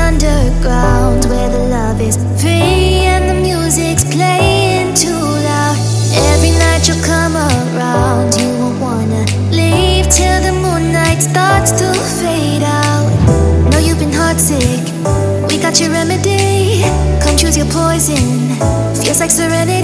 underground, where the love is free and the music's playing too loud. Every night you'll come around, you won't wanna leave till the moonlight starts to fade out. Know you've been heartsick, we got your remedy. Come choose your poison, feels like serenity.